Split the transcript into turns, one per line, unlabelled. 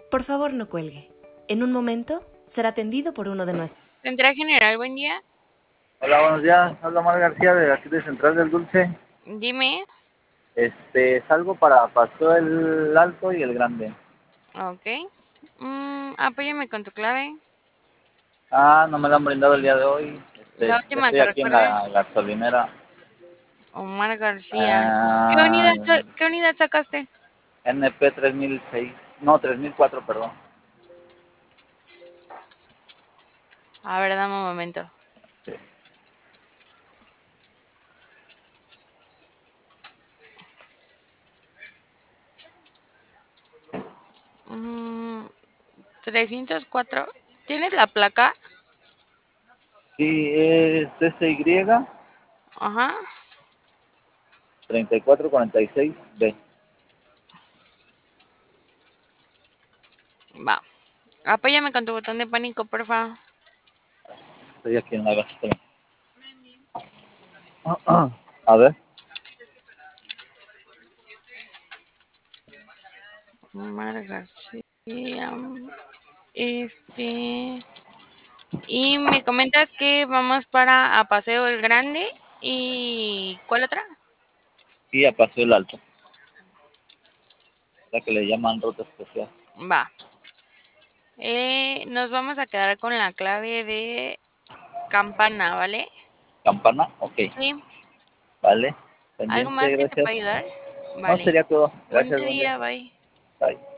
Por favor, no cuelgue. En un momento será atendido por uno de nuestros.
Central General, buen día.
Hola, buenos días. Habla Mar García de aquí de Central del Dulce.
Dime.
Salgo para Paseo el Alto y el Grande.
Ok. Apóyame con tu clave.
No me la han brindado el día de hoy.
La última
Estoy
que
aquí en la
recuerdes.
gasolinera.
Omar García.
Ah,
¿Qué unidad sacaste?
NP 3006. No, 3004, perdón.
A ver, dame un momento.
Sí.
Mm, 304. ¿Tienes la placa?
Sí, es SY
Ajá.
3446B.
Va. Apóyame con tu botón de pánico, porfa.
Estoy aquí en la gasolinera. A ver.
Omar García. Este. Y me comentas que vamos para a Paseo el Grande. ¿Y cuál otra?
Y a Paseo el Alto. La que le llaman ruta especial.
Va. Nos vamos a quedar con la clave de campana, ¿vale?
Campana, ok.
Sí.
Vale.
¿Algo
Pendiente,
más que te
gracias.
pueda ayudar?
No,
Vale.
sería todo. Gracias,
Bonito
buen día.
día, bye.
Bye.